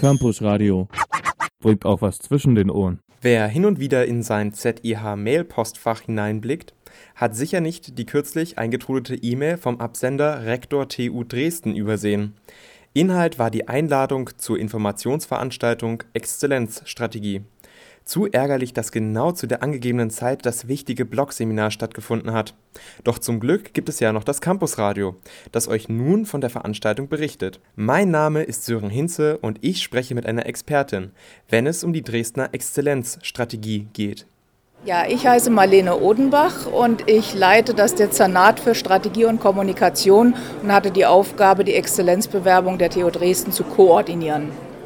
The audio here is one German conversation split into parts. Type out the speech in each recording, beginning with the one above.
Campus bringt auch was zwischen den Ohren. Wer hin und wieder in sein ZIH-Mail-Postfach hineinblickt, hat sicher nicht die kürzlich eingetrudelte E-Mail vom Absender Rektor TU Dresden übersehen. Inhalt war die Einladung zur Informationsveranstaltung Exzellenzstrategie. Zu ärgerlich, dass genau zu der angegebenen Zeit das wichtige Blog-Seminar stattgefunden hat. Doch zum Glück gibt es ja noch das Campusradio, das euch nun von der Veranstaltung berichtet. Mein Name ist Sören Hinze und ich spreche mit einer Expertin, wenn es um die Dresdner Exzellenzstrategie geht. Ja, ich heiße Marlene Odenbach und ich leite das Dezernat für Strategie und Kommunikation und hatte die Aufgabe, die Exzellenzbewerbung der TU Dresden zu koordinieren.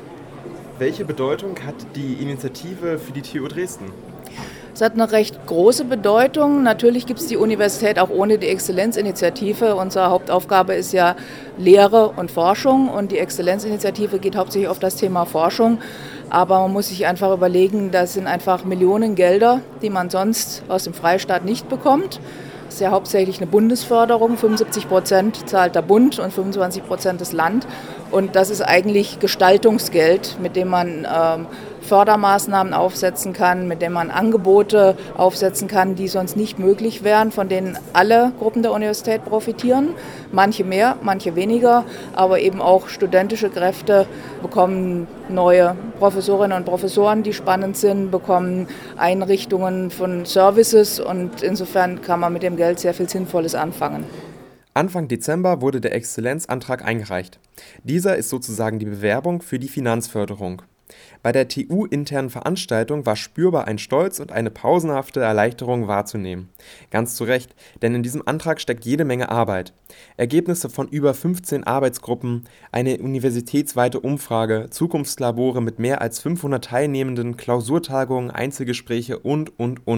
Welche Bedeutung hat die Initiative für die TU Dresden? Es hat eine recht große Bedeutung. Natürlich gibt es die Universität auch ohne die Exzellenzinitiative. Unsere Hauptaufgabe ist ja Lehre und Forschung und die Exzellenzinitiative geht hauptsächlich auf das Thema Forschung. Aber man muss sich einfach überlegen, das sind einfach Millionen Gelder, die man sonst aus dem Freistaat nicht bekommt. Das ist ja hauptsächlich eine Bundesförderung, 75% zahlt der Bund und 25% das Land. Und das ist eigentlich Gestaltungsgeld, mit dem man Fördermaßnahmen aufsetzen kann, mit dem man Angebote aufsetzen kann, die sonst nicht möglich wären, von denen alle Gruppen der Universität profitieren. Manche mehr, manche weniger, aber eben auch studentische Kräfte bekommen neue Professorinnen und Professoren, die spannend sind, bekommen Einrichtungen von Services und insofern kann man mit dem Geld sehr viel Sinnvolles anfangen. Anfang Dezember wurde der Exzellenzantrag eingereicht. Dieser ist sozusagen die Bewerbung für die Finanzförderung. Bei der TU-internen Veranstaltung war spürbar ein Stolz und eine pausenhafte Erleichterung wahrzunehmen. Ganz zu Recht, denn in diesem Antrag steckt jede Menge Arbeit. Ergebnisse von über 15 Arbeitsgruppen, eine universitätsweite Umfrage, Zukunftslabore mit mehr als 500 Teilnehmenden, Klausurtagungen, Einzelgespräche und.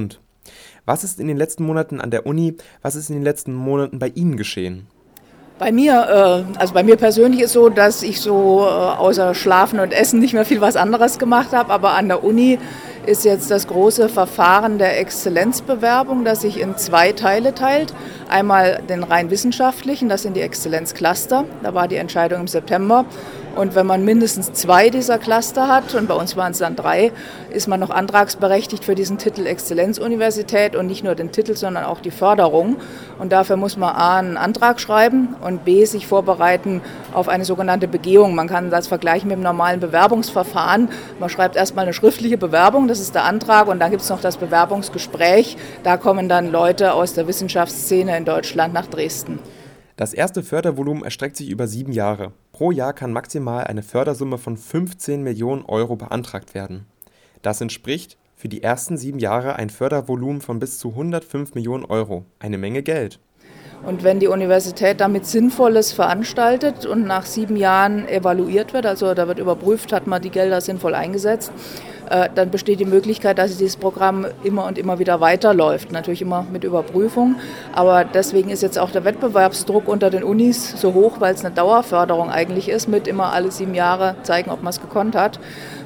Was ist in den letzten Monaten an der Uni, was ist in den letzten Monaten bei Ihnen geschehen? Bei mir persönlich ist so, dass ich so außer Schlafen und Essen nicht mehr viel was anderes gemacht habe, aber an der Uni ist jetzt das große Verfahren der Exzellenzbewerbung, das sich in 2 Teile teilt. Einmal den rein wissenschaftlichen, das sind die Exzellenzcluster, da war die Entscheidung im September. Und wenn man mindestens 2 dieser Cluster hat, und bei uns waren es dann 3, ist man noch antragsberechtigt für diesen Titel Exzellenzuniversität und nicht nur den Titel, sondern auch die Förderung. Und dafür muss man A, einen Antrag schreiben und B, sich vorbereiten auf eine sogenannte Begehung. Man kann das vergleichen mit dem normalen Bewerbungsverfahren. Man schreibt erstmal eine schriftliche Bewerbung, das ist der Antrag, und dann gibt es noch das Bewerbungsgespräch. Da kommen dann Leute aus der Wissenschaftsszene in Deutschland nach Dresden. Das erste Fördervolumen erstreckt sich über 7 Jahre. Pro Jahr kann maximal eine Fördersumme von 15 Millionen Euro beantragt werden. Das entspricht für die ersten 7 Jahre ein Fördervolumen von bis zu 105 Millionen Euro. Eine Menge Geld. Und wenn die Universität damit Sinnvolles veranstaltet und nach 7 Jahren evaluiert wird, also da wird überprüft, hat man die Gelder sinnvoll eingesetzt, dann besteht die Möglichkeit, dass dieses Programm immer und immer wieder weiterläuft. Natürlich immer mit Überprüfung, aber deswegen ist jetzt auch der Wettbewerbsdruck unter den Unis so hoch, weil es eine Dauerförderung eigentlich ist, mit immer alle 7 Jahre zeigen, ob man es gekonnt hat.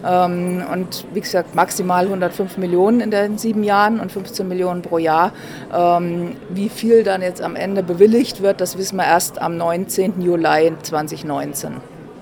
Und wie gesagt, maximal 105 Millionen in den 7 Jahren und 15 Millionen pro Jahr. Wie viel dann jetzt am Ende bewilligt wird, das wissen wir erst am 19. Juli 2019.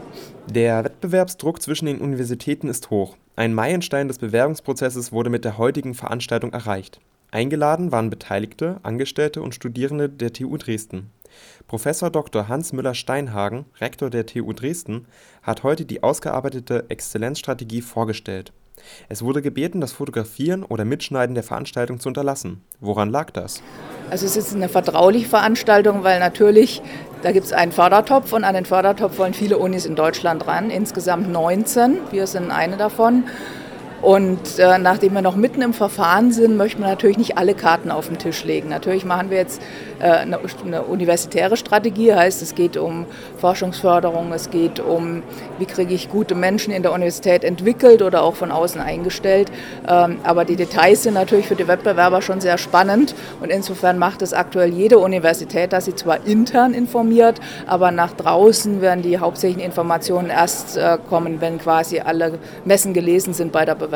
Der Wettbewerbsdruck zwischen den Universitäten ist hoch. Ein Meilenstein des Bewerbungsprozesses wurde mit der heutigen Veranstaltung erreicht. Eingeladen waren Beteiligte, Angestellte und Studierende der TU Dresden. Professor Dr. Hans Müller-Steinhagen, Rektor der TU Dresden, hat heute die ausgearbeitete Exzellenzstrategie vorgestellt. Es wurde gebeten, das Fotografieren oder Mitschneiden der Veranstaltung zu unterlassen. Woran lag das? Also es ist eine vertrauliche Veranstaltung, weil natürlich, da gibt es einen Fördertopf und an den Fördertopf wollen viele Unis in Deutschland ran, insgesamt 19, wir sind eine davon. Und nachdem wir noch mitten im Verfahren sind, möchten wir natürlich nicht alle Karten auf den Tisch legen. Natürlich machen wir jetzt eine universitäre Strategie, heißt es geht um Forschungsförderung, es geht um, wie kriege ich gute Menschen in der Universität entwickelt oder auch von außen eingestellt. Aber die Details sind natürlich für die Wettbewerber schon sehr spannend und insofern macht es aktuell jede Universität, dass sie zwar intern informiert, aber nach draußen werden die hauptsächlichen Informationen erst kommen, wenn quasi alle Messen gelesen sind bei der Bewerbung.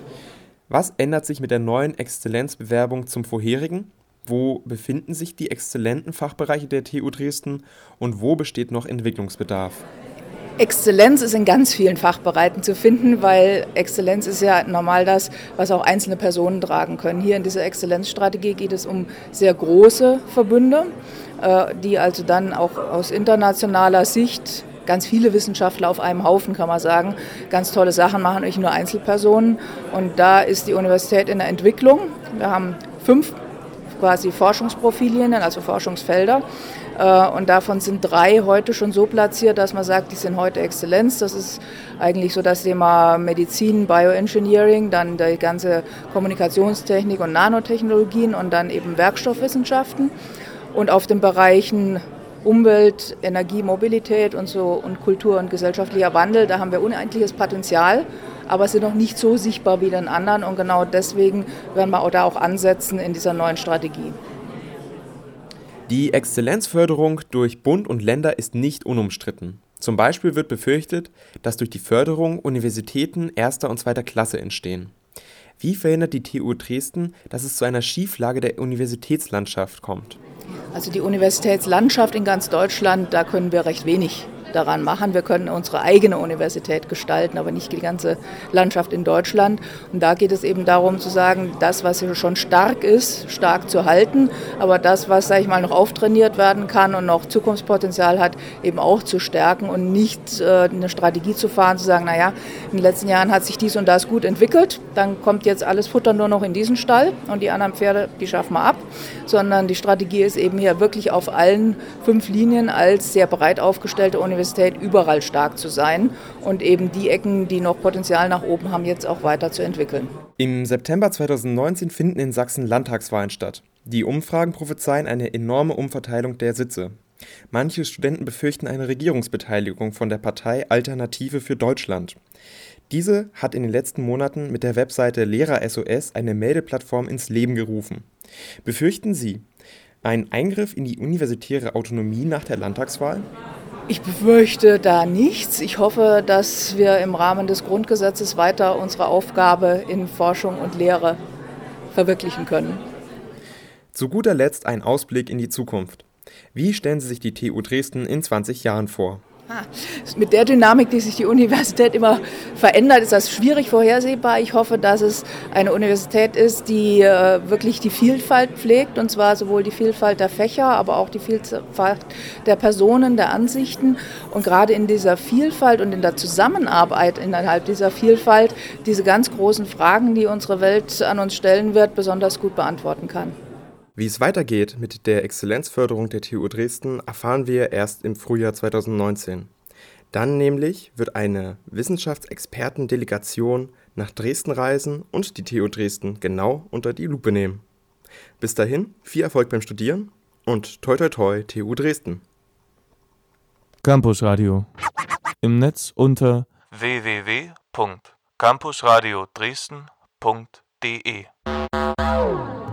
Was ändert sich mit der neuen Exzellenzbewerbung zum vorherigen? Wo befinden sich die exzellenten Fachbereiche der TU Dresden und wo besteht noch Entwicklungsbedarf? Exzellenz ist in ganz vielen Fachbereichen zu finden, weil Exzellenz ist ja normal das, was auch einzelne Personen tragen können. Hier in dieser Exzellenzstrategie geht es um sehr große Verbünde, die also dann auch aus internationaler Sicht ganz viele Wissenschaftler auf einem Haufen, kann man sagen, ganz tolle Sachen machen, nicht nur Einzelpersonen. Und da ist die Universität in der Entwicklung. Wir haben 5 quasi Forschungsprofilien, also Forschungsfelder. Und davon sind 3 heute schon so platziert, dass man sagt, die sind heute Exzellenz. Das ist eigentlich so das Thema Medizin, Bioengineering, dann die ganze Kommunikationstechnik und Nanotechnologien und dann eben Werkstoffwissenschaften. Und auf den Bereichen Umwelt, Energie, Mobilität und so und Kultur und gesellschaftlicher Wandel, da haben wir unendliches Potenzial, aber sind noch nicht so sichtbar wie den anderen. Und genau deswegen werden wir da auch ansetzen in dieser neuen Strategie. Die Exzellenzförderung durch Bund und Länder ist nicht unumstritten. Zum Beispiel wird befürchtet, dass durch die Förderung Universitäten erster und zweiter Klasse entstehen. Wie verhindert die TU Dresden, dass es zu einer Schieflage der Universitätslandschaft kommt? Also die Universitätslandschaft in ganz Deutschland, da können wir recht wenig daran machen. Wir können unsere eigene Universität gestalten, aber nicht die ganze Landschaft in Deutschland. Und da geht es eben darum zu sagen, das, was hier schon stark ist, stark zu halten, aber das, was, sage ich mal, noch auftrainiert werden kann und noch Zukunftspotenzial hat, eben auch zu stärken und nicht eine Strategie zu fahren, zu sagen, naja, in den letzten Jahren hat sich dies und das gut entwickelt, dann kommt jetzt alles Futter nur noch in diesen Stall und die anderen Pferde, die schaffen wir ab, sondern die Strategie ist eben hier wirklich auf allen 5 Linien als sehr breit aufgestellte Universität überall stark zu sein und eben die Ecken, die noch Potenzial nach oben haben, jetzt auch weiter zu entwickeln. Im September 2019 finden in Sachsen Landtagswahlen statt. Die Umfragen prophezeien eine enorme Umverteilung der Sitze. Manche Studenten befürchten eine Regierungsbeteiligung von der Partei Alternative für Deutschland. Diese hat in den letzten Monaten mit der Webseite Lehrer SOS eine Meldeplattform ins Leben gerufen. Befürchten Sie einen Eingriff in die universitäre Autonomie nach der Landtagswahl? Ich befürchte da nichts. Ich hoffe, dass wir im Rahmen des Grundgesetzes weiter unsere Aufgabe in Forschung und Lehre verwirklichen können. Zu guter Letzt ein Ausblick in die Zukunft. Wie stellen Sie sich die TU Dresden in 20 Jahren vor? Mit der Dynamik, die sich die Universität immer verändert, ist das schwierig vorhersehbar. Ich hoffe, dass es eine Universität ist, die wirklich die Vielfalt pflegt, und zwar sowohl die Vielfalt der Fächer, aber auch die Vielfalt der Personen, der Ansichten. Und gerade in dieser Vielfalt und in der Zusammenarbeit innerhalb dieser Vielfalt diese ganz großen Fragen, die unsere Welt an uns stellen wird, besonders gut beantworten kann. Wie es weitergeht mit der Exzellenzförderung der TU Dresden, erfahren wir erst im Frühjahr 2019. Dann nämlich wird eine Wissenschaftsexpertendelegation nach Dresden reisen und die TU Dresden genau unter die Lupe nehmen. Bis dahin, viel Erfolg beim Studieren und toi toi toi TU Dresden. Campusradio. Im Netz unter www.campusradiodresden.de